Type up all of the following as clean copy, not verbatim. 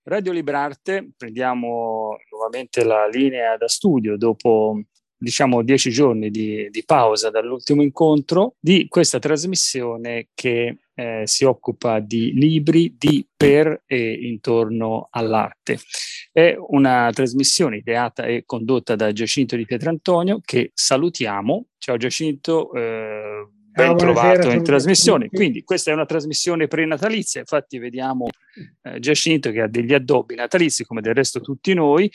Radio Librarte, prendiamo nuovamente la linea da studio dopo 10 giorni di pausa dall'ultimo incontro di questa trasmissione che si occupa di libri di, per e intorno all'arte. È una trasmissione ideata e condotta da Giacinto Di Pietrantonio, che salutiamo. Ciao Giacinto, ben trovato in trasmissione. Quindi questa è una trasmissione prenatalizia, infatti vediamo Giacinto che ha degli addobbi natalizi come del resto tutti noi.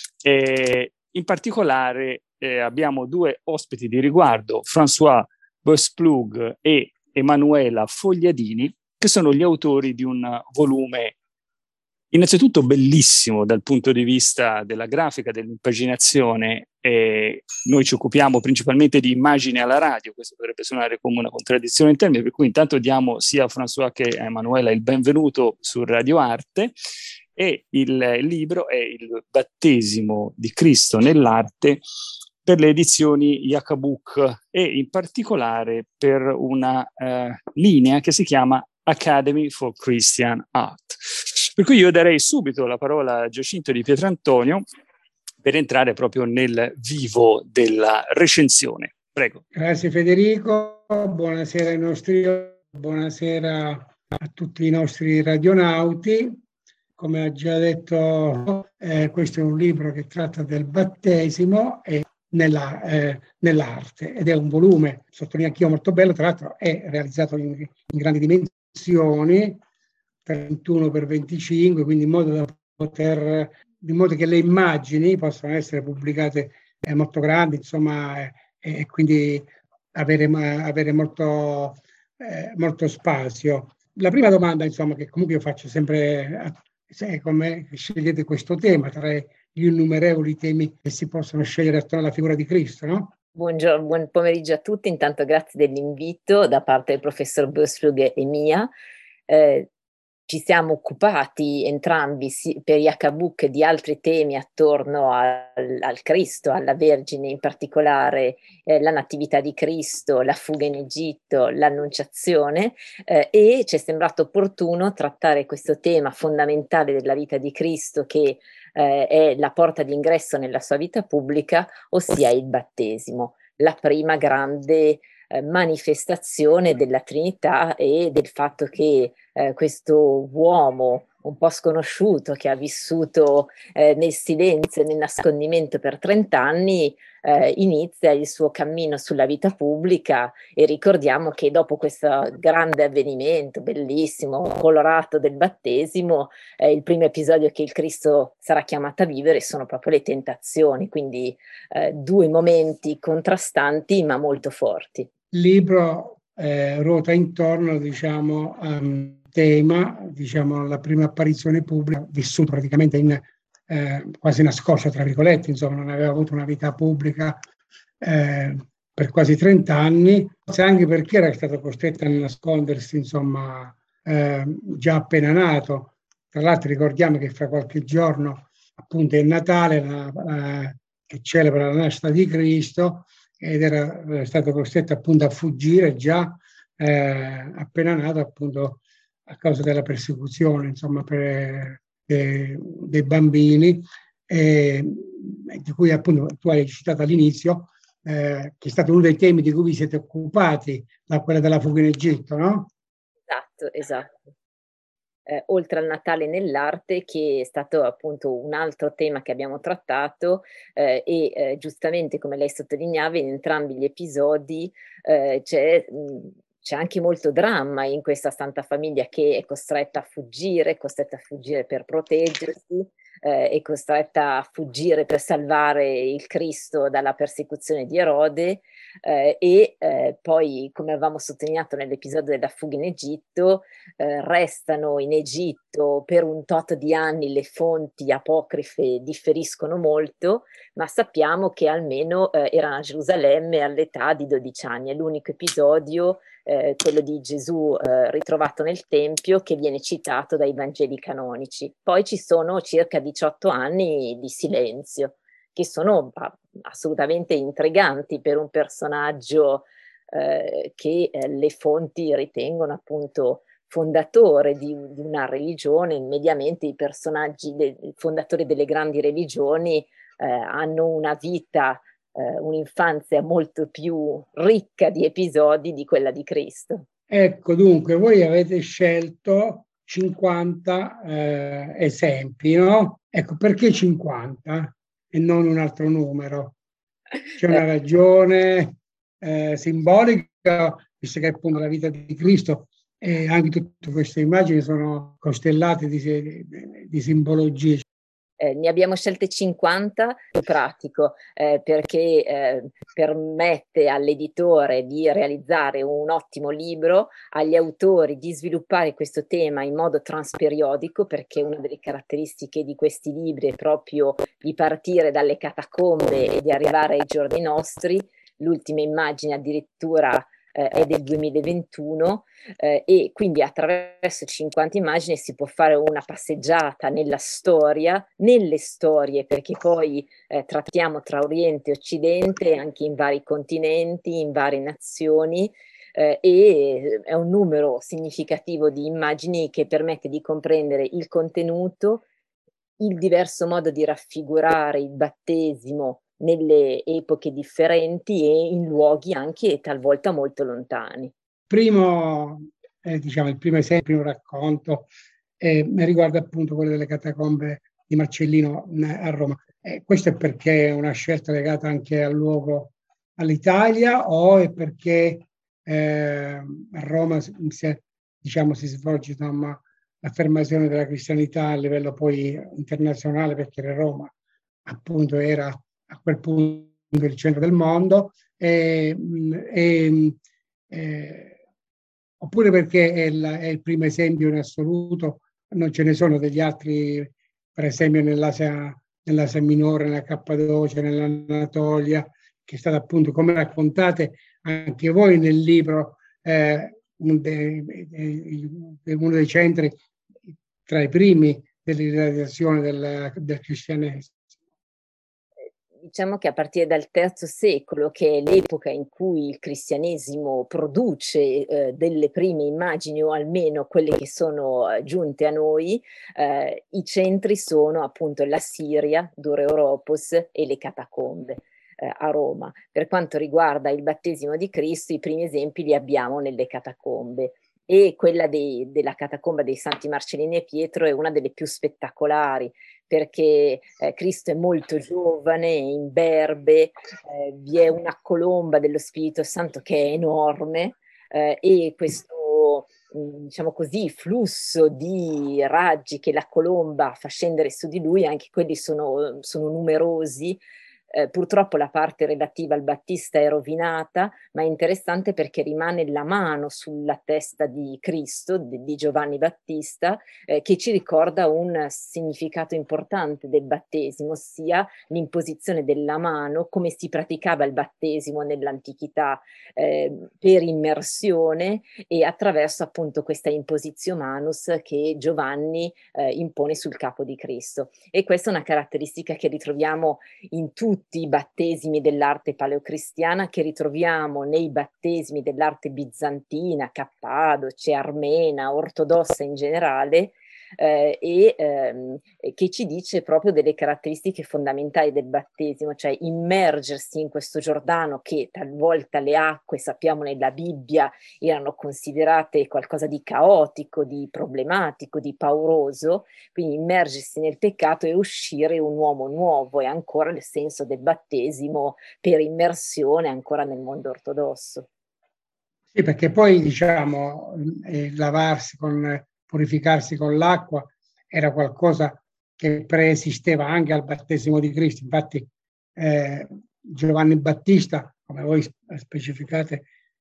In particolare abbiamo due ospiti di riguardo, François Boesplug e Emanuela Fogliadini, che sono gli autori di un volume innanzitutto bellissimo dal punto di vista della grafica, dell'impaginazione. Noi ci occupiamo principalmente di immagini alla radio, questo potrebbe suonare come una contraddizione in termini, per cui intanto diamo sia a François che a Emanuela il benvenuto su Radio Arte. E il libro è Il battesimo di Cristo nell'arte, per le edizioni Yakabuk e in particolare per una linea che si chiama Academy for Christian Art. Per cui io darei subito la parola a Giacinto Di Pietrantonio per entrare proprio nel vivo della recensione. Prego. Grazie Federico, buonasera buonasera a tutti i nostri radionauti. Come ha già detto, questo è un libro che tratta del battesimo e nell'arte, ed è un volume, sottolineo anch'io, molto bello. Tra l'altro è realizzato in grandi dimensioni, 31 per 25, quindi in modo che le immagini possano essere pubblicate molto grandi, insomma, e quindi avere molto spazio. La prima domanda, insomma, che comunque io faccio sempre, se come scegliete questo tema tra gli innumerevoli temi che si possono scegliere attorno alla figura di Cristo, no? Buongiorno, buon pomeriggio a tutti. Intanto grazie dell'invito da parte del professor Boesplug e mia. Ci siamo occupati entrambi per Yakabuk di altri temi attorno al Cristo, alla Vergine, in particolare la Natività di Cristo, la fuga in Egitto, l'Annunciazione, e ci è sembrato opportuno trattare questo tema fondamentale della vita di Cristo, che è la porta d'ingresso nella sua vita pubblica, ossia il battesimo, la prima grande manifestazione della Trinità e del fatto che questo uomo un po' sconosciuto, che ha vissuto nel silenzio e nel nascondimento per 30 anni, inizia il suo cammino sulla vita pubblica. E ricordiamo che dopo questo grande avvenimento bellissimo, colorato del battesimo, il primo episodio che il Cristo sarà chiamato a vivere sono proprio le tentazioni, quindi due momenti contrastanti ma molto forti. Il libro ruota intorno, diciamo, a un tema, diciamo, la prima apparizione pubblica, vissuto praticamente quasi nascosto, tra virgolette, insomma, non aveva avuto una vita pubblica per quasi 30 anni, anche perché era stato costretto a nascondersi, insomma, già appena nato. Tra l'altro ricordiamo che fra qualche giorno appunto è Natale, che celebra la nascita di Cristo, ed era stato costretto appunto a fuggire già appena nato, appunto a causa della persecuzione, insomma, dei bambini, di cui appunto tu hai citato all'inizio, che è stato uno dei temi di cui vi siete occupati, da quella della fuga in Egitto, no? Esatto. Oltre al Natale nell'arte, che è stato appunto un altro tema che abbiamo trattato, e giustamente, come lei sottolineava, in entrambi gli episodi c'è anche molto dramma in questa santa famiglia che è costretta a fuggire per proteggersi, è costretta a fuggire per salvare il Cristo dalla persecuzione di Erode, e poi, come avevamo sottolineato nell'episodio della fuga in Egitto, restano in Egitto per un tot di anni. Le fonti apocrife differiscono molto, ma sappiamo che almeno erano a Gerusalemme all'età di 12 anni. È l'unico episodio, quello di Gesù ritrovato nel Tempio, che viene citato dai Vangeli canonici. Poi ci sono circa 18 anni di silenzio, che sono assolutamente intriganti per un personaggio che le fonti ritengono appunto fondatore di una religione. Mediamente i personaggi fondatori delle grandi religioni hanno una vita, un'infanzia molto più ricca di episodi di quella di Cristo. Ecco, dunque, voi avete scelto 50 esempi, no? Ecco, perché 50 e non un altro numero? C'è una ragione simbolica, visto che appunto la vita di Cristo e anche tutte queste immagini sono costellate di simbologie. Ne abbiamo scelte 50, più pratico, perché permette all'editore di realizzare un ottimo libro, agli autori di sviluppare questo tema in modo transperiodico, perché una delle caratteristiche di questi libri è proprio di partire dalle catacombe e di arrivare ai giorni nostri. L'ultima immagine addirittura è del 2021, e quindi attraverso 50 immagini si può fare una passeggiata nella storia, nelle storie, perché poi trattiamo tra Oriente e Occidente anche in vari continenti, in varie nazioni, e è un numero significativo di immagini che permette di comprendere il contenuto, il diverso modo di raffigurare il battesimo nelle epoche differenti e in luoghi anche talvolta molto lontani. Diciamo, il primo esempio, il primo racconto riguarda appunto quello delle catacombe di Marcellino a Roma. Questo è perché è una scelta legata anche al luogo, all'Italia, o è perché a Roma diciamo, si svolge, insomma, l'affermazione della cristianità a livello poi internazionale, perché Roma appunto era a quel punto il centro del mondo, oppure perché è il primo esempio in assoluto, non ce ne sono degli altri, per esempio nell'Asia minore, nella Cappadocia, nell'Anatolia, che è stata appunto, come raccontate anche voi nel libro, uno dei centri tra i primi dell'irradiazione del cristianesimo. Diciamo che a partire dal III secolo, che è l'epoca in cui il cristianesimo produce delle prime immagini, o almeno quelle che sono giunte a noi, i centri sono appunto la Siria, Dura Europos, e le catacombe a Roma. Per quanto riguarda il battesimo di Cristo, i primi esempi li abbiamo nelle catacombe. E quella della catacomba dei Santi Marcellino e Pietro è una delle più spettacolari, perché Cristo è molto giovane, imberbe, vi è una colomba dello Spirito Santo che è enorme, e questo, diciamo così, flusso di raggi che la colomba fa scendere su di lui, anche quelli sono numerosi. Purtroppo la parte relativa al Battista è rovinata, ma è interessante perché rimane la mano sulla testa di Cristo, di Giovanni Battista, che ci ricorda un significato importante del battesimo, ossia l'imposizione della mano, come si praticava il battesimo nell'antichità, per immersione, e attraverso appunto questa impositio manus che Giovanni impone sul capo di Cristo. E questa è una caratteristica che ritroviamo in tutti i battesimi dell'arte paleocristiana, che ritroviamo nei battesimi dell'arte bizantina, cappadoce, armena, ortodossa in generale, che ci dice proprio delle caratteristiche fondamentali del battesimo, cioè immergersi in questo Giordano, che talvolta le acque, sappiamo nella Bibbia, erano considerate qualcosa di caotico, di problematico, di pauroso, quindi immergersi nel peccato e uscire un uomo nuovo. È ancora il senso del battesimo per immersione ancora nel mondo ortodosso. Sì, perché poi diciamo purificarsi con l'acqua era qualcosa che preesisteva anche al battesimo di Cristo. Infatti Giovanni Battista, come voi specificate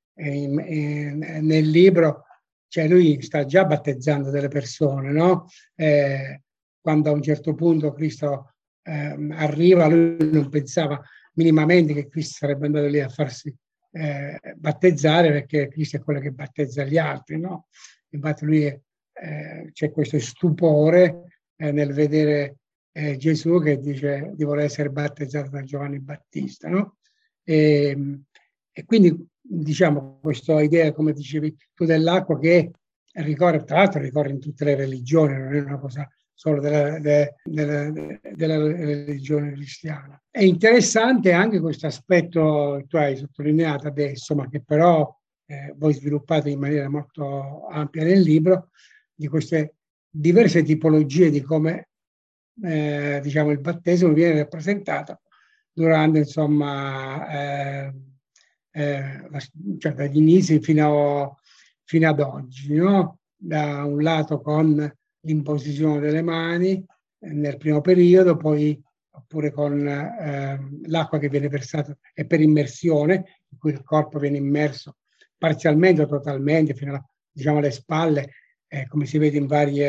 nel libro, cioè lui sta già battezzando delle persone, no? Quando a un certo punto Cristo arriva, lui non pensava minimamente che Cristo sarebbe andato lì a farsi battezzare, perché Cristo è quello che battezza gli altri, no? Infatti lui c'è questo stupore nel vedere Gesù che dice di voler essere battezzato da Giovanni Battista, no? E quindi diciamo questa idea, come dicevi tu, dell'acqua, che tra l'altro ricorre in tutte le religioni, non è una cosa solo della religione cristiana. È interessante anche questo aspetto che tu hai sottolineato adesso, ma che però voi sviluppate in maniera molto ampia nel libro, di queste diverse tipologie di come diciamo il battesimo viene rappresentato durante, insomma, cioè dagli inizi fino ad oggi, no? Da un lato con l'imposizione delle mani nel primo periodo, poi oppure con l'acqua che viene versata e per immersione, in cui il corpo viene immerso parzialmente o totalmente fino diciamo, alle spalle, come si vede in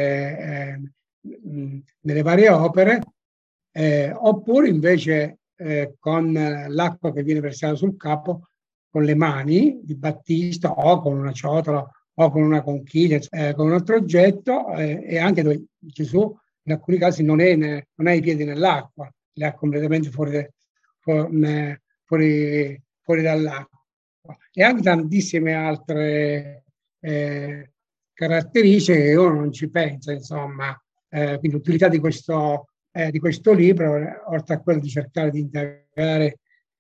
nelle varie opere, oppure invece con l'acqua che viene versata sul capo con le mani di Battista o con una ciotola o con una conchiglia, con un altro oggetto, e anche dove Gesù in alcuni casi non ha i piedi nell'acqua, li ha completamente fuori dall'acqua. E anche tantissime altre caratteristiche che uno non ci pensa, insomma. Quindi l'utilità di questo libro, oltre a quello di cercare di indagare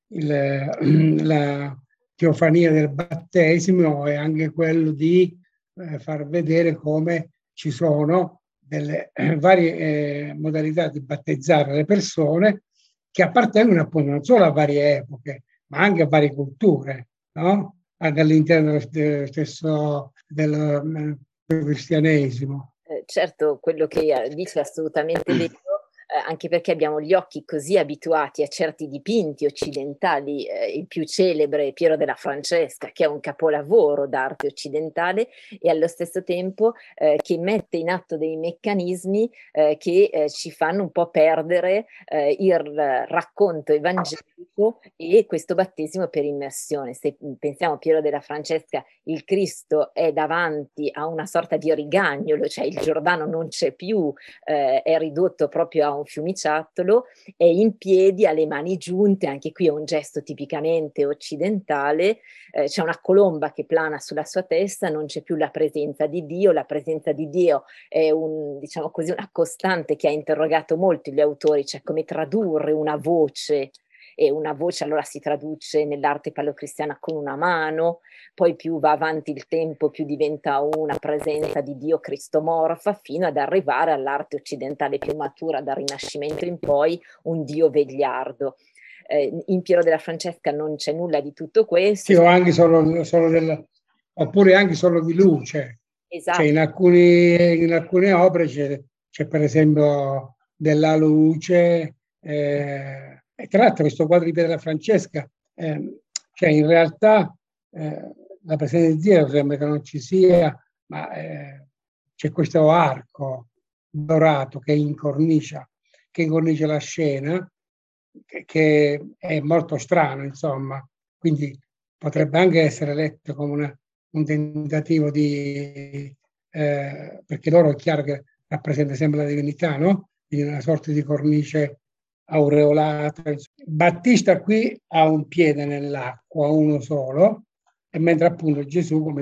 la teofania del battesimo, è anche quello di far vedere come ci sono delle varie modalità di battezzare le persone che appartengono appunto non solo a varie epoche, ma anche a varie culture, no? Anche all'interno dello stesso del cristianesimo. Certo, quello che dice è assolutamente vero, anche perché abbiamo gli occhi così abituati a certi dipinti occidentali, il più celebre Piero della Francesca, che è un capolavoro d'arte occidentale, e allo stesso tempo che mette in atto dei meccanismi che ci fanno un po' perdere il racconto evangelico e questo battesimo per immersione. Se pensiamo a Piero della Francesca, il Cristo è davanti a una sorta di rigagnolo, cioè il Giordano non c'è più, è ridotto proprio a un fiumiciattolo, è in piedi, ha le mani giunte, anche qui è un gesto tipicamente occidentale, c'è una colomba che plana sulla sua testa, non c'è più la presenza di Dio è diciamo così, una costante che ha interrogato molto gli autori, cioè come tradurre una voce, e una voce allora si traduce nell'arte paleocristiana con una mano, poi più va avanti il tempo più diventa una presenza di Dio cristomorfa, fino ad arrivare all'arte occidentale più matura dal Rinascimento in poi, un Dio vegliardo. In Piero della Francesca non c'è nulla di tutto questo. Sì, o anche oppure anche solo di luce. Esatto. Cioè in alcune opere c'è per esempio della luce, e tra l'altro questo quadro di Piero della Francesca, cioè in realtà la presenza di Dio sembra che non ci sia, ma c'è questo arco dorato che incornicia la scena, che è molto strano, insomma, quindi potrebbe anche essere letto come un tentativo perché loro è chiaro che rappresenta sempre la divinità, no? Quindi una sorta di cornice aureolata. Battista qui ha un piede nell'acqua, uno solo, e mentre appunto Gesù, come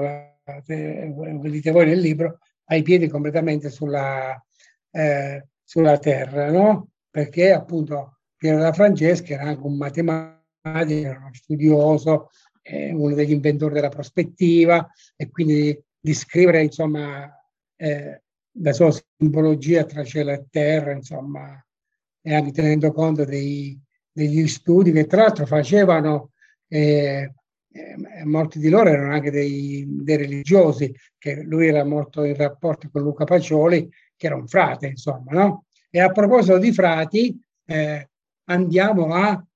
dite voi nel libro, ha i piedi completamente sulla terra, no? Perché appunto Piero della Francesca era anche un matematico, era uno studioso, uno degli inventori della prospettiva, e quindi di scrivere insomma la sua simbologia tra cielo e terra, insomma, e anche tenendo conto degli studi che tra l'altro facevano, molti di loro erano anche dei religiosi, che lui era molto in rapporto con Luca Pacioli, che era un frate, insomma, no? E a proposito di frati, andiamo a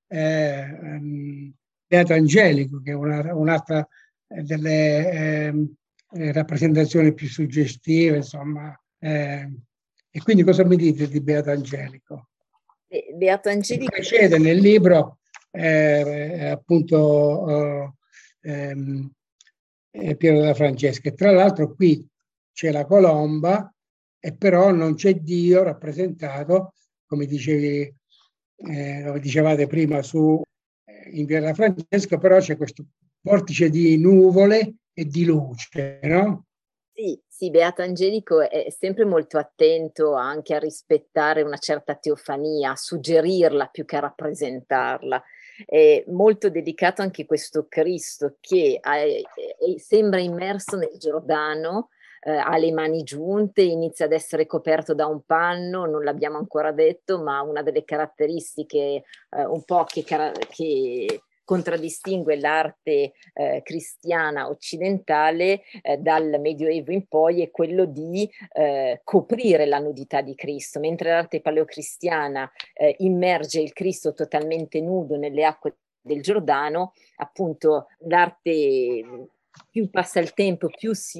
Beato Angelico, che è un'altra delle rappresentazioni più suggestive, insomma. E quindi cosa mi dite di Beato Angelico? Beato Angelico precede nel libro appunto Piero della Francesca. Tra l'altro qui c'è la colomba, e però non c'è Dio rappresentato, come dicevate prima in Piero della Francesca, però c'è questo vortice di nuvole e di luce, no? Sì, sì, Beato Angelico è sempre molto attento anche a rispettare una certa teofania, a suggerirla più che a rappresentarla. È molto delicato anche questo Cristo che sembra immerso nel Giordano, ha le mani giunte, inizia ad essere coperto da un panno, non l'abbiamo ancora detto, ma una delle caratteristiche un po' che contraddistingue l'arte cristiana occidentale dal Medioevo in poi è quello di coprire la nudità di Cristo, mentre l'arte paleocristiana immerge il Cristo totalmente nudo nelle acque del Giordano, appunto l'arte più passa il tempo,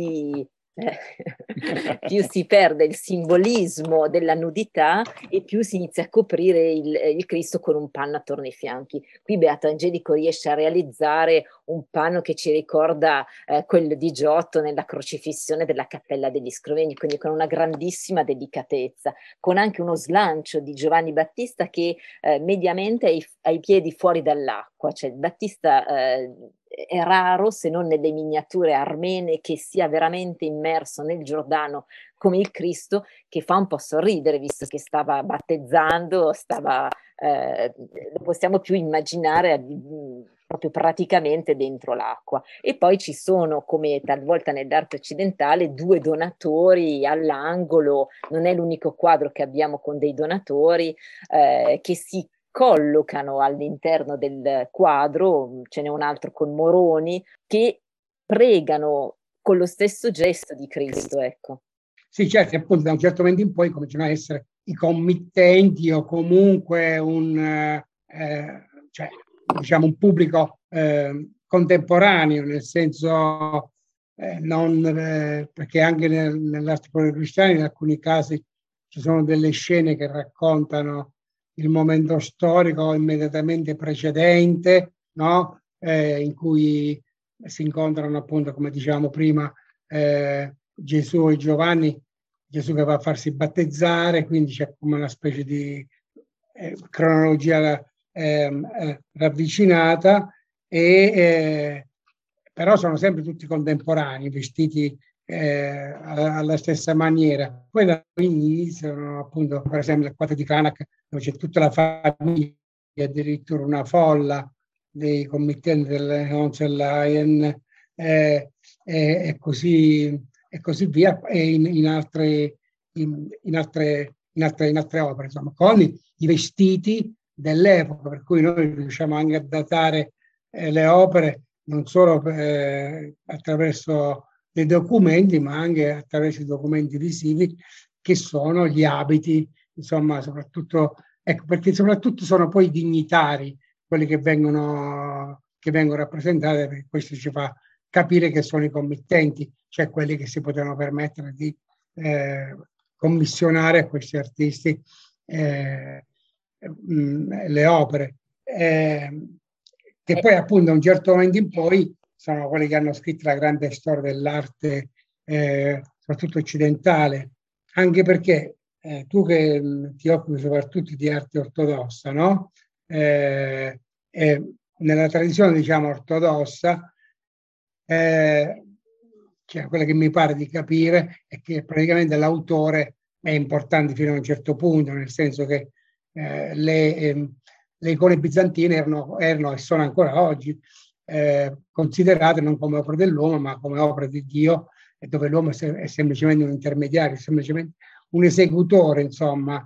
più si perde il simbolismo della nudità e più si inizia a coprire il Cristo con un panno attorno ai fianchi. Qui Beato Angelico riesce a realizzare un panno che ci ricorda quello di Giotto nella crocifissione della Cappella degli Scrovegni, quindi con una grandissima delicatezza, con anche uno slancio di Giovanni Battista che mediamente ai piedi fuori dall'acqua, cioè Battista è raro, se non nelle miniature armene, che sia veramente immerso nel Giordano come il Cristo, che fa un po' sorridere, visto che stava battezzando, lo possiamo più immaginare proprio praticamente dentro l'acqua. E poi ci sono, come talvolta nell'arte occidentale, due donatori all'angolo, non è l'unico quadro che abbiamo con dei donatori che si collocano all'interno del quadro, ce n'è un altro con Moroni, che pregano con lo stesso gesto di Cristo, ecco. Sì, certo, appunto da un certo momento in poi cominciano a essere i committenti o comunque cioè, diciamo un pubblico contemporaneo, nel senso perché anche nell'arte cristiana in alcuni casi ci sono delle scene che raccontano il momento storico immediatamente precedente, no? In cui si incontrano appunto, come dicevamo prima, Gesù e Giovanni, Gesù che va a farsi battezzare, quindi c'è come una specie di cronologia ravvicinata, però sono sempre tutti contemporanei, vestiti alla stessa maniera. Poi da qui iniziano appunto, per esempio, il quadro di Cranach, dove c'è tutta la famiglia, addirittura una folla dei committenti del Hohenzollern, e così via, e in altre opere, insomma, con i vestiti dell'epoca, per cui noi riusciamo anche a datare le opere non solo attraverso dei documenti, ma anche attraverso i documenti visivi, che sono gli abiti, insomma, soprattutto, ecco, perché soprattutto sono poi i dignitari quelli che vengono rappresentati, perché questo ci fa capire che sono i committenti, cioè quelli che si potevano permettere di commissionare a questi artisti le opere, che poi appunto a un certo momento in poi sono quelli che hanno scritto la grande storia dell'arte, soprattutto occidentale, anche perché tu che ti occupi soprattutto di arte ortodossa, no? Nella tradizione, diciamo, ortodossa, cioè quella che mi pare di capire è che praticamente l'autore è importante fino a un certo punto, nel senso che le icone bizantine erano e sono ancora oggi considerate non come opere dell'uomo, ma come opere di Dio, e dove l'uomo è semplicemente un intermediario, semplicemente un esecutore, insomma,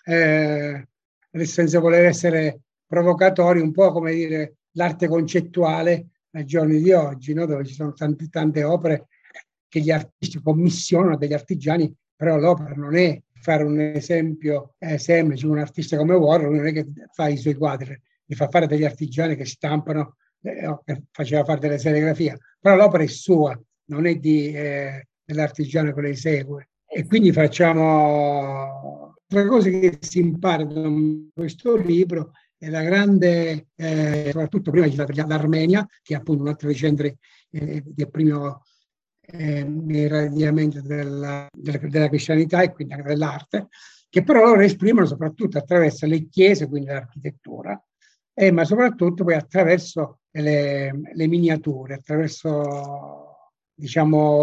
senza voler essere provocatori, un po' come dire l'arte concettuale ai giorni di oggi, no? Dove ci sono tante opere che gli artisti commissionano degli artigiani, però l'opera non è, fare un esempio semplice, un artista come Warhol non è che fa i suoi quadri, li fa fare degli artigiani che stampano, che faceva fare delle serigrafie, però l'opera è sua, non è dell'artigiano che le esegue. E quindi facciamo tre cose che si impara da questo libro. È la grande, soprattutto prima l'Armenia, che è appunto un altro dei centri del primo irradiamento della cristianità e quindi anche dell'arte, che però loro esprimono soprattutto attraverso le chiese, quindi l'architettura, ma soprattutto poi attraverso le miniature, attraverso, diciamo,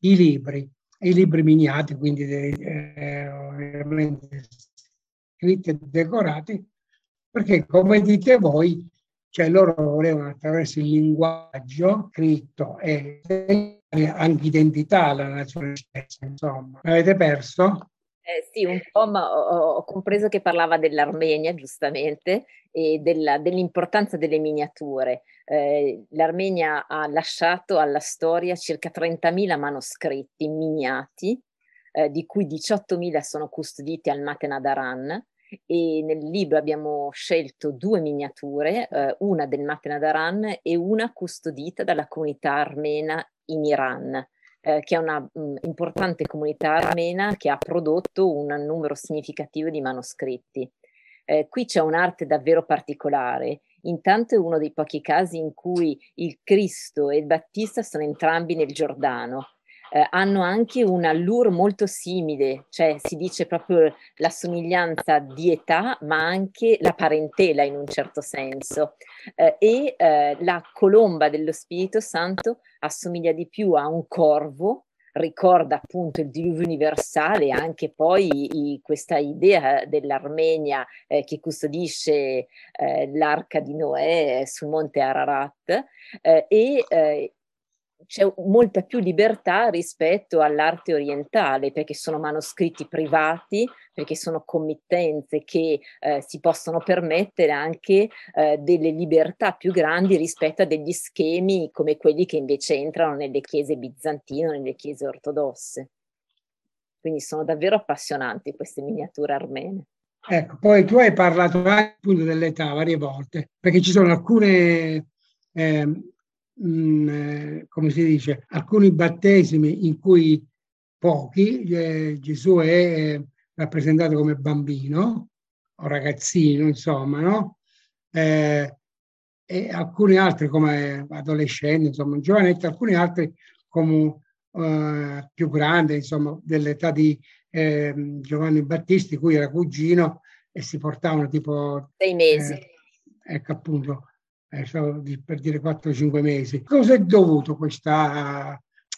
i libri miniati, quindi ovviamente scritti e decorati, perché come dite voi, cioè loro volevano attraverso il linguaggio scritto e anche identità alla nazione stessa, insomma. Avete perso? Sì, un po', ma ho compreso che parlava dell'Armenia, giustamente, e dell'importanza delle miniature. L'Armenia ha lasciato alla storia circa 30.000 manoscritti miniati, di cui 18.000 sono custoditi al Matenadaran, e nel libro abbiamo scelto 2 miniature, una del Matenadaran e una custodita dalla comunità armena in Iran, che è una importante comunità armena che ha prodotto un numero significativo di manoscritti. Qui c'è un'arte davvero particolare. Intanto è uno dei pochi casi in cui il Cristo e il Battista sono entrambi nel Giordano. Hanno anche un allure molto simile, cioè si dice proprio la somiglianza di età, ma anche la parentela in un certo senso. La colomba dello Spirito Santo assomiglia di più a un corvo, ricorda appunto il diluvio universale, anche poi questa idea dell'Armenia che custodisce l'arca di Noè sul monte Ararat, c'è molta più libertà rispetto all'arte orientale, perché sono manoscritti privati, perché sono committenze che si possono permettere anche delle libertà più grandi rispetto a degli schemi come quelli che invece entrano nelle chiese bizantine o nelle chiese ortodosse. Quindi sono davvero appassionanti queste miniature armene. Ecco, poi tu hai parlato anche appunto dell'età varie volte, perché ci sono alcune, come si dice, alcuni battesimi in cui pochi, Gesù è rappresentato come bambino o ragazzino, insomma, no? E alcuni altri come adolescenti, insomma, giovanetti, alcuni altri come più grande, insomma, dell'età di Giovanni Battisti, cui era cugino, e si portavano tipo 6 mesi. Ecco appunto, per dire 4-5 mesi. Cosa è dovuto questa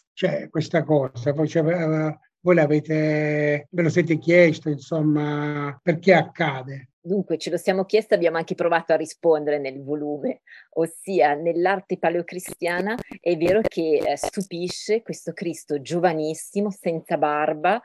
cosa? Poi, voi ve lo siete chiesto, insomma, perché accade? Dunque, ce lo siamo chiesto, abbiamo anche provato a rispondere nel volume, ossia nell'arte paleocristiana è vero che stupisce questo Cristo giovanissimo, senza barba,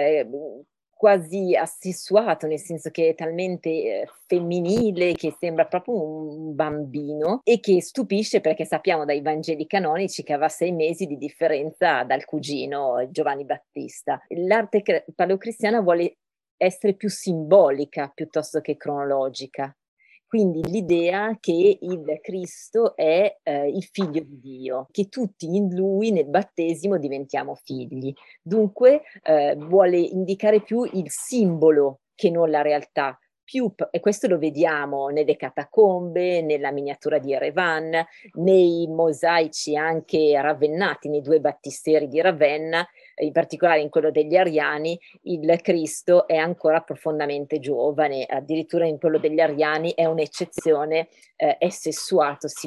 quasi assessuato, nel senso che è talmente femminile che sembra proprio un bambino, e che stupisce perché sappiamo dai Vangeli canonici che aveva 6 mesi di differenza dal cugino Giovanni Battista. L'arte paleocristiana vuole essere più simbolica piuttosto che cronologica. Quindi l'idea che il Cristo è il figlio di Dio, che tutti in lui nel battesimo diventiamo figli. Dunque vuole indicare più il simbolo che non la realtà. E questo lo vediamo nelle catacombe, nella miniatura di Erevan, nei mosaici anche ravennati, nei 2 battisteri di Ravenna, in particolare in quello degli Ariani, il Cristo è ancora profondamente giovane, addirittura in quello degli Ariani è un'eccezione, è sessuato, si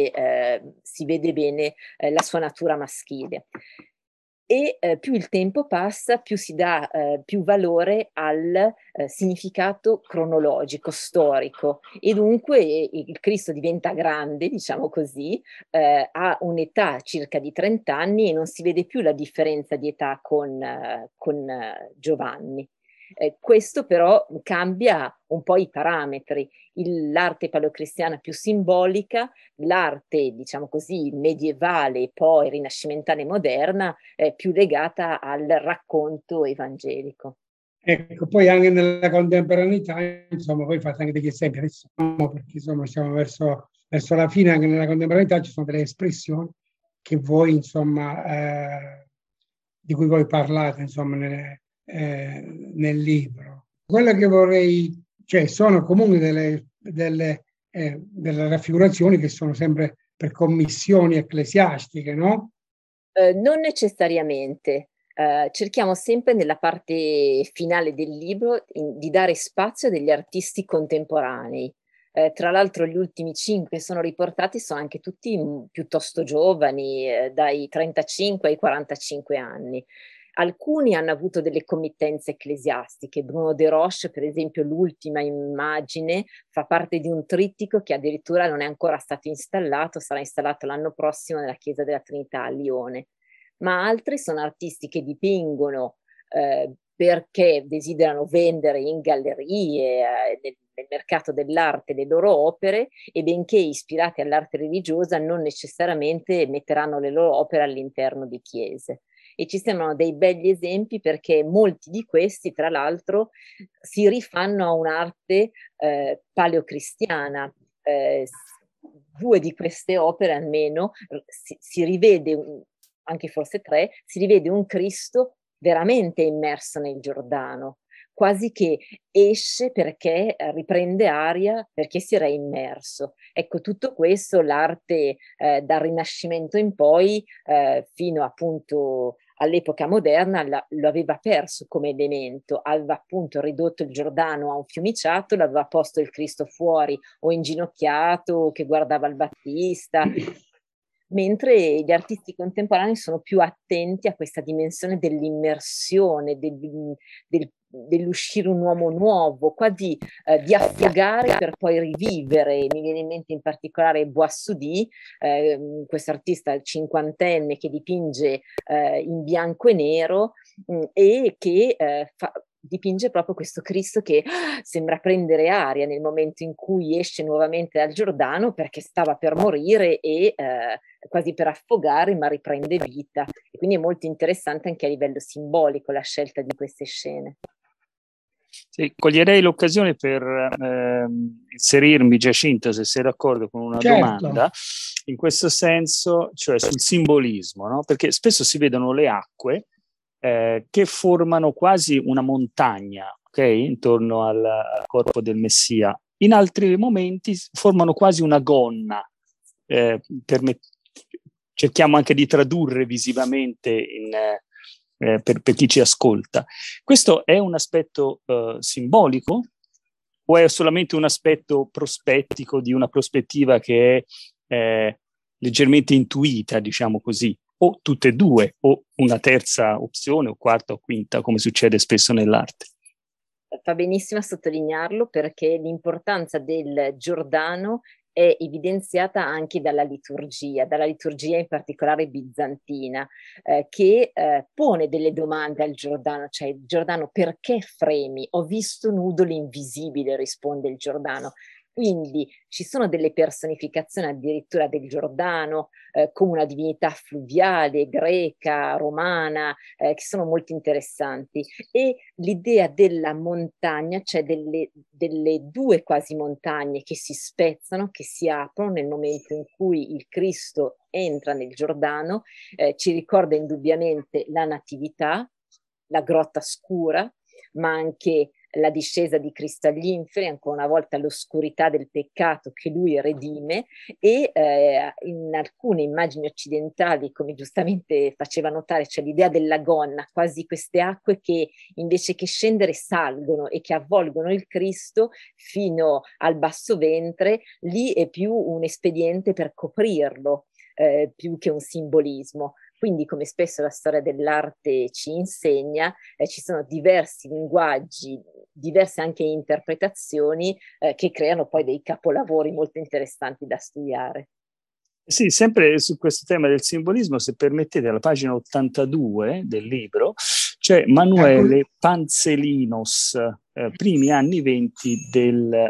vede bene la sua natura maschile. E più il tempo passa, più si dà più valore al significato cronologico, storico, e dunque il Cristo diventa grande, diciamo così, ha un'età circa di 30 anni e non si vede più la differenza di età con Giovanni. Questo però cambia un po' i parametri. L'arte paleocristiana più simbolica, l'arte, diciamo così, medievale, poi rinascimentale moderna, più legata al racconto evangelico. Ecco, poi anche nella contemporaneità, insomma, voi fate anche degli esempi adesso, perché insomma siamo verso la fine, anche nella contemporaneità ci sono delle espressioni che voi, insomma, di cui voi parlate, insomma, nel libro. Quello che vorrei, cioè, sono comunque delle raffigurazioni che sono sempre per commissioni ecclesiastiche, no? Non necessariamente. Cerchiamo sempre nella parte finale del libro di dare spazio a degli artisti contemporanei. Tra l'altro gli ultimi 5 sono riportati sono anche tutti piuttosto giovani, dai 35 ai 45 anni. Alcuni hanno avuto delle committenze ecclesiastiche. Bruno de Roche, per esempio, l'ultima immagine, fa parte di un trittico che addirittura non è ancora stato installato, sarà installato l'anno prossimo nella Chiesa della Trinità a Lione. Ma altri sono artisti che dipingono perché desiderano vendere in gallerie, nel mercato dell'arte le loro opere, e benché ispirati all'arte religiosa non necessariamente metteranno le loro opere all'interno di chiese. E ci sembrano dei begli esempi perché molti di questi, tra l'altro, si rifanno a un'arte paleocristiana. 2 di queste opere almeno si rivede, anche forse 3, si rivede un Cristo veramente immerso nel Giordano, quasi che esce perché riprende aria, perché si era immerso. Ecco, tutto questo l'arte dal Rinascimento in poi, fino appunto all'epoca moderna, lo aveva perso come elemento, aveva appunto ridotto il Giordano a un fiumiciattolo, aveva posto il Cristo fuori o inginocchiato che guardava il Battista, mentre gli artisti contemporanei sono più attenti a questa dimensione dell'immersione, dell'uscire un uomo nuovo, quasi di affogare per poi rivivere. Mi viene in mente in particolare Boissoudy, questo artista cinquantenne che dipinge in bianco e nero e che dipinge proprio questo Cristo che sembra prendere aria nel momento in cui esce nuovamente dal Giordano, perché stava per morire e quasi per affogare, ma riprende vita. E quindi è molto interessante anche a livello simbolico la scelta di queste scene. Sì, coglierei l'occasione per inserirmi, Giacinto, se sei d'accordo, con una domanda in questo senso, cioè sul simbolismo, no? Perché spesso si vedono le acque che formano quasi una montagna, ok? Intorno al corpo del Messia. In altri momenti formano quasi una gonna. Cerchiamo anche di tradurre visivamente per chi ci ascolta. Questo è un aspetto simbolico o è solamente un aspetto prospettico di una prospettiva che è leggermente intuita, diciamo così? O tutte e due, o una terza opzione, o quarta o quinta, come succede spesso nell'arte. Fa benissimo a sottolinearlo perché l'importanza del Giordano è evidenziata anche dalla liturgia in particolare bizantina, che pone delle domande al Giordano, cioè Giordano perché fremi? Ho visto nudo l'invisibile, risponde il Giordano. Quindi ci sono delle personificazioni addirittura del Giordano come una divinità fluviale, greca, romana, che sono molto interessanti. E l'idea della montagna, cioè delle 2 quasi montagne che si spezzano, che si aprono nel momento in cui il Cristo entra nel Giordano, ci ricorda indubbiamente la natività, la grotta scura, ma anche la discesa di Cristo agli inferi, ancora una volta l'oscurità del peccato che lui redime, e in alcune immagini occidentali, come giustamente faceva notare, c'è l'idea della gonna, quasi queste acque che invece che scendere salgono e che avvolgono il Cristo fino al basso ventre. Lì è più un espediente per coprirlo, più che un simbolismo. Quindi, come spesso la storia dell'arte ci insegna, ci sono diversi linguaggi, diverse anche interpretazioni che creano poi dei capolavori molto interessanti da studiare. Sì, sempre su questo tema del simbolismo, se permettete, alla pagina 82 del libro c'è Manuele Panzelinos, primi anni 20 del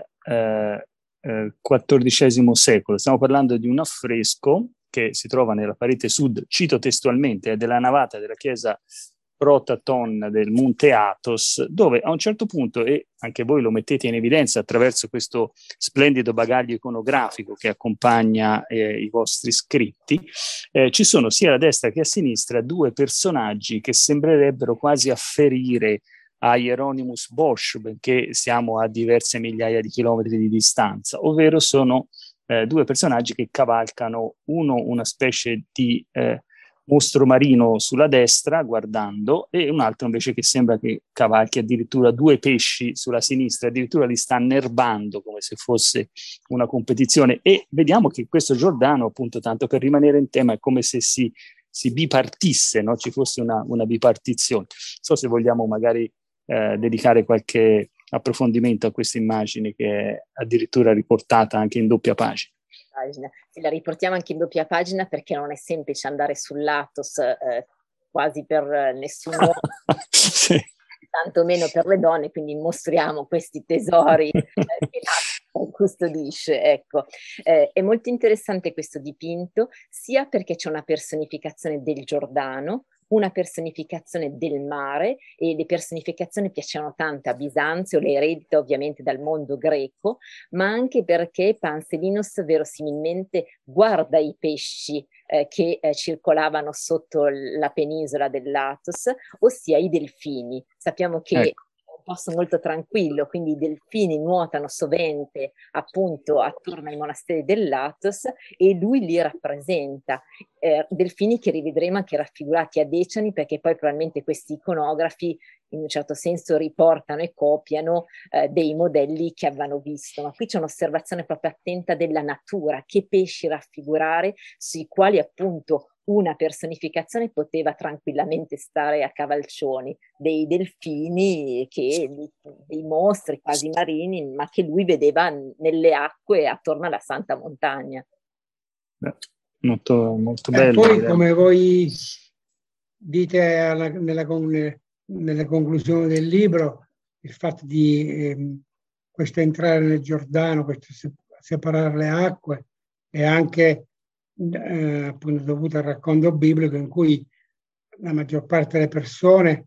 XIV secolo. Stiamo parlando di un affresco che si trova nella parete sud, cito testualmente, è della navata della chiesa Protaton del Monte Athos, dove a un certo punto, e anche voi lo mettete in evidenza attraverso questo splendido bagaglio iconografico che accompagna i vostri scritti, ci sono sia a destra che a sinistra 2 personaggi che sembrerebbero quasi afferire a Hieronymus Bosch, benché siamo a diverse migliaia di chilometri di distanza, ovvero sono 2 personaggi che cavalcano, uno una specie di mostro marino sulla destra guardando e un altro invece che sembra che cavalchi addirittura due pesci sulla sinistra, addirittura li sta annerbando come se fosse una competizione. E vediamo che questo Giordano, appunto, tanto per rimanere in tema, è come se si bipartisse, no? Ci fosse una bipartizione. Non so se vogliamo magari dedicare qualche approfondimento a questa immagine che è addirittura riportata anche in doppia pagina. Sì, la riportiamo anche in doppia pagina perché non è semplice andare sull'Athos quasi per nessun uomo, sì. tantomeno per le donne, quindi mostriamo questi tesori che l'Athos custodisce. Ecco. È molto interessante questo dipinto, sia perché c'è una personificazione del Giordano, una personificazione del mare, e le personificazioni piacevano tanto a Bisanzio, le eredita ovviamente dal mondo greco, ma anche perché Panselinos verosimilmente guarda i pesci che circolavano sotto la penisola dell'Athos, ossia i delfini. Sappiamo che è un posto molto tranquillo, quindi i delfini nuotano sovente appunto attorno ai monasteri dell'Athos e lui li rappresenta. Delfini che rivedremo anche raffigurati a Decani, perché poi probabilmente questi iconografi in un certo senso riportano e copiano dei modelli che avevano visto, ma qui c'è un'osservazione proprio attenta della natura, che pesci raffigurare, sui quali appunto una personificazione poteva tranquillamente stare a cavalcioni, dei delfini, dei mostri quasi marini, ma che lui vedeva nelle acque attorno alla Santa Montagna. Molto, molto bello. Poi, come voi dite nella conclusione del libro, il fatto di questo entrare nel Giordano, questo separare le acque, è anche appunto dovuto al racconto biblico in cui la maggior parte delle persone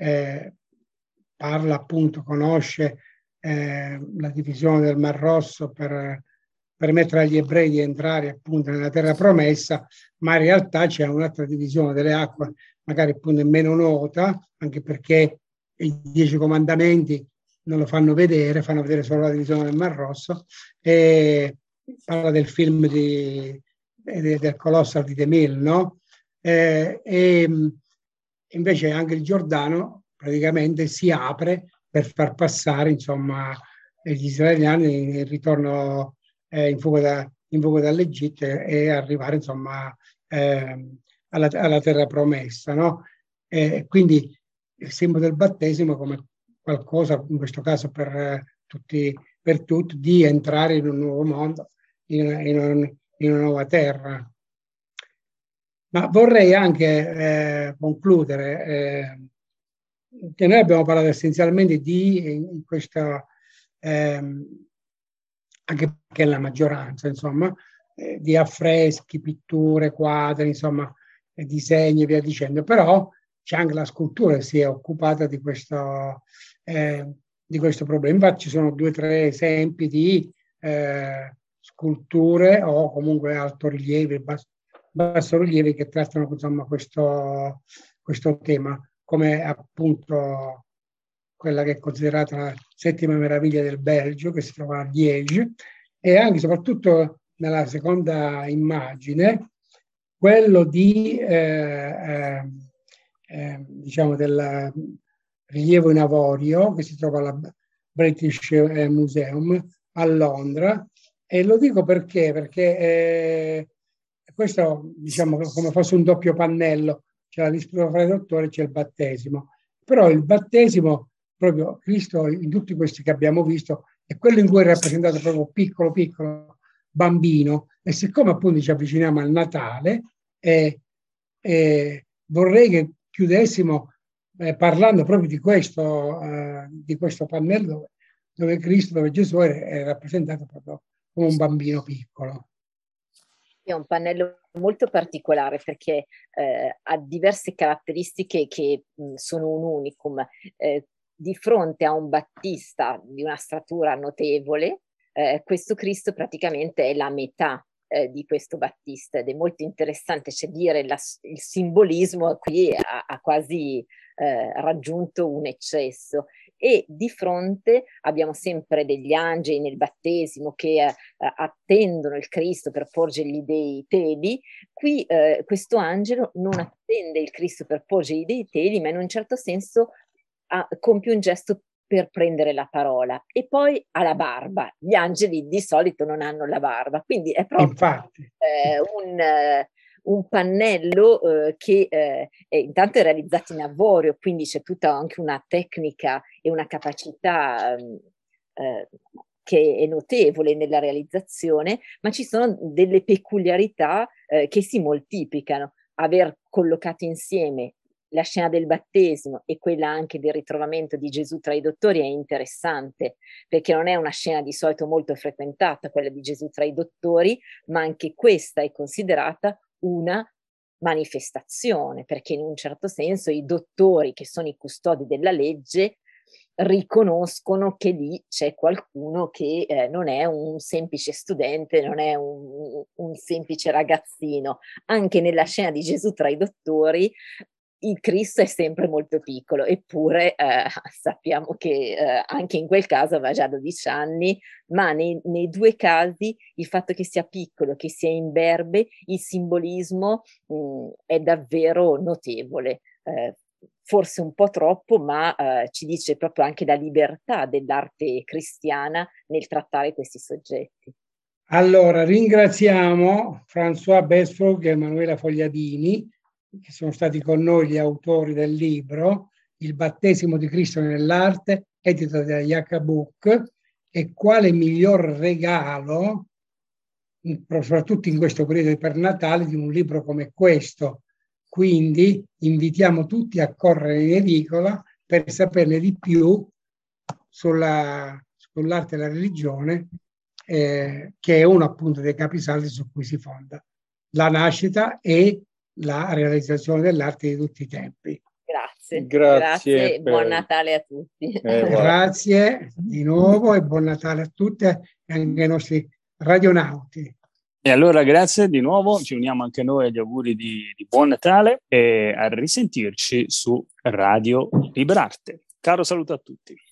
parla, appunto, conosce la divisione del Mar Rosso per permettere agli ebrei di entrare appunto nella terra promessa, ma in realtà c'è un'altra divisione delle acque, magari appunto meno nota, anche perché i 10 comandamenti non lo fanno vedere solo la divisione del Mar Rosso, e parla del film del Colossal di DeMille, no? E invece anche il Giordano praticamente si apre per far passare, insomma, gli israeliani in ritorno in fuga dall'Egitto e arrivare, insomma, alla terra promessa, no? Quindi il simbolo del battesimo come qualcosa, in questo caso per tutti, di entrare in un nuovo mondo, in una nuova terra. Ma vorrei anche concludere che noi abbiamo parlato essenzialmente in questa, anche perché la maggioranza, insomma, di affreschi, pitture, quadri, insomma, disegni e via dicendo, però c'è anche la scultura che si è occupata di questo problema. Infatti ci sono 2 o 3 esempi di sculture o comunque altorilievi, bassorilievi che trattano, insomma, questo tema, come appunto quella che è considerata la 7ª meraviglia del Belgio, che si trova a Liege, e anche soprattutto nella seconda immagine quello di diciamo del rilievo in avorio che si trova alla British Museum a Londra. E lo dico perché questo, diciamo, come fosse un doppio pannello, c'è la disputa fra i dottori e c'è il battesimo, però il battesimo, proprio Cristo in tutti questi che abbiamo visto, è quello in cui è rappresentato proprio piccolo bambino, e siccome appunto ci avviciniamo al Natale, vorrei che chiudessimo parlando proprio di questo pannello dove Cristo, dove Gesù è rappresentato proprio come un bambino piccolo. È un pannello molto particolare perché ha diverse caratteristiche che sono un unicum. Di fronte a un Battista di una statura notevole, questo Cristo praticamente è la metà di questo Battista, ed è molto interessante, cioè dire il simbolismo qui ha quasi raggiunto un eccesso. e di fronte abbiamo sempre degli angeli nel battesimo che attendono il Cristo per porgergli dei teli. Qui questo angelo non attende il Cristo per porgergli dei teli, ma in un certo senso compie un gesto per prendere la parola, e poi ha la barba. Gli angeli di solito non hanno la barba, quindi è proprio un pannello che intanto è realizzato in avorio, quindi c'è tutta anche una tecnica e una capacità che è notevole nella realizzazione, ma ci sono delle peculiarità che si moltiplicano. Aver collocato insieme la scena del battesimo e quella anche del ritrovamento di Gesù tra i dottori è interessante, perché non è una scena di solito molto frequentata, quella di Gesù tra i dottori, ma anche questa è considerata una manifestazione, perché in un certo senso i dottori, che sono i custodi della legge, riconoscono che lì c'è qualcuno che non è un semplice studente, non è un semplice ragazzino. Anche nella scena di Gesù tra i dottori il Cristo è sempre molto piccolo, eppure sappiamo che anche in quel caso aveva già 12 anni, ma nei due casi il fatto che sia piccolo, che sia imberbe, il simbolismo è davvero notevole. Forse un po' troppo, ma ci dice proprio anche la libertà dell'arte cristiana nel trattare questi soggetti. Allora, ringraziamo François Besfrog e Emanuela Fogliadini, che sono stati con noi gli autori del libro Il battesimo di Cristo nell'arte, edito da Iaca-Book, e quale miglior regalo, soprattutto in questo periodo per Natale, di un libro come questo. Quindi invitiamo tutti a correre in edicola per saperne di più sull'arte e la religione, che è uno appunto dei capisaldi su cui si fonda la nascita e la realizzazione dell'arte di tutti i tempi. Grazie, buon Natale a tutti. Grazie di nuovo e buon Natale a tutte e anche ai nostri radionauti. E allora grazie di nuovo, ci uniamo anche noi agli auguri di buon Natale e a risentirci su Radio Librarte. Caro saluto a tutti.